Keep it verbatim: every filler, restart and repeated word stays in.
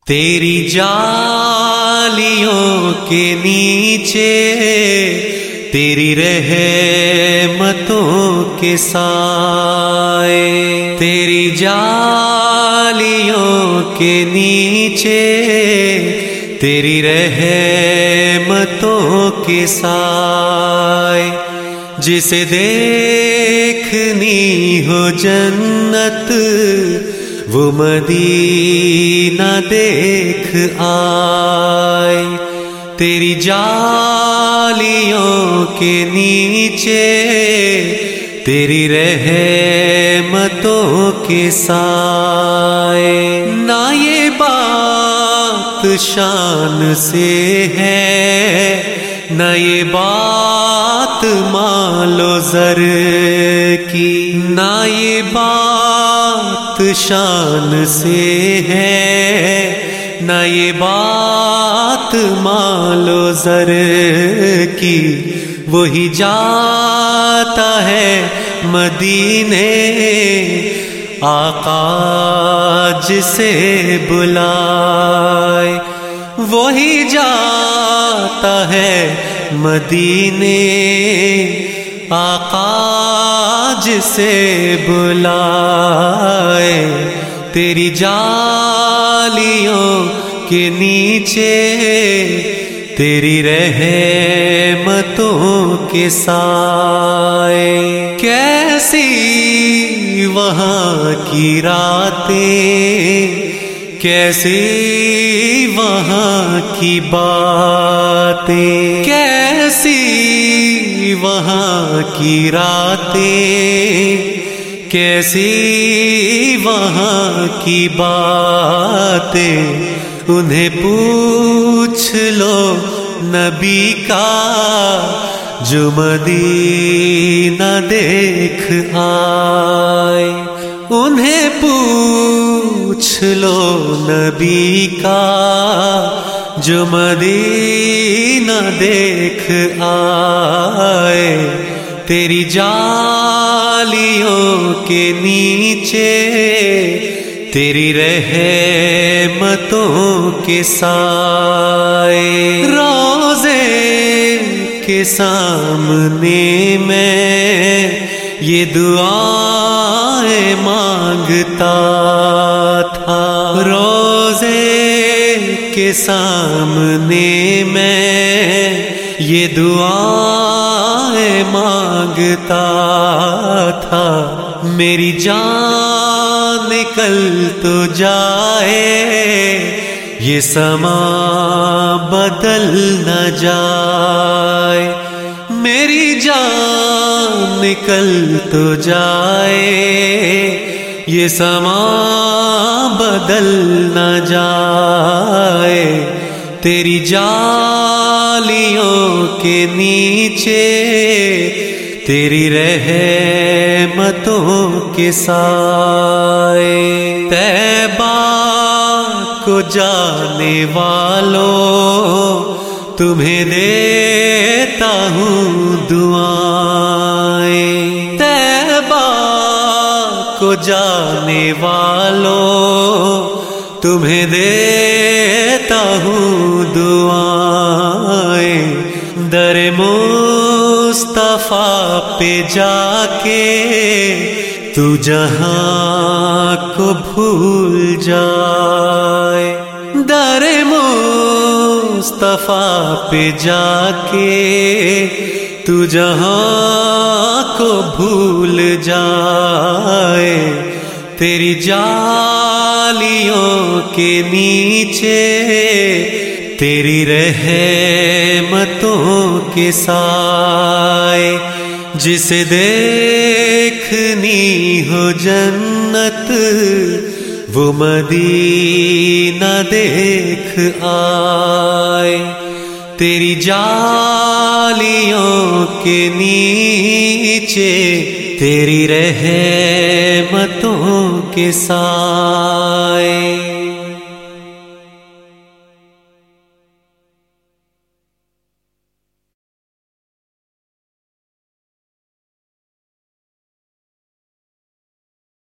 تیری جالیوں کے نیچے تیری رحمتوں کے سائے، تیری جالیوں کے نیچے تیری رحمتوں کے سائے، جسے دیکھنی ہو جنت وہ مدینہ دیکھ آئے، تیری جالیوں کے نیچے تیری رحمتوں کے سائے۔ نہ یہ بات شان سے ہے، نہ یہ بات مال و زر کی، نہ یہ بات شان سے ہے، نہ یہ بات مال و زر کی، وہی جاتا ہے مدینے آقا جسے بلائے، وہی جاتا ہے مدینے آقا جسے بلائے، تیری جالیوں کے نیچے تیری رحمتوں کے سائے۔ کیسی وہاں کی راتیں، کیسی وہاں کی باتیں، کیسی وہاں کی راتیں، کیسی وہاں کی باتیں، انہیں پوچھ لو نبی کا جو مدینہ دیکھ آئے، انہیں پوچھ لو نبی کا جو مدینہ دیکھ آئے، تیری جالیوں کے نیچے تیری رحمتوں کے سائے، روزے کے سامنے میں یہ دعائیں مانگتا تھا، روزے کے سامنے میں یہ دعائیں مانگتا تھا، میری جان نکل تو جائے یہ سما بدل نہ جائے، میری جان نکل تو جائے یہ سما بدل نہ جائے، تیری جالیوں کے نیچے تیری رحمتوں کے سائے۔ طیبہ کو جانے والوں تمہیں دیتا ہوں دعائیں، طیبہ کو جانے والوں تمہیں دیتا ہوں دعائیں، در مصطفیٰ پہ جا کے تو جہاں کو بھول جائے، در مصطفیٰ پہ جا کے تو جہاں کو بھول جائے، تیری جالیوں کے نیچے تیری رحمتوں کے سائے، جسے دیکھنی ہو جنت وہ مدینہ دیکھ آئے، تیری جالیوں کے نیچے تیری رحمتوں کے سائے۔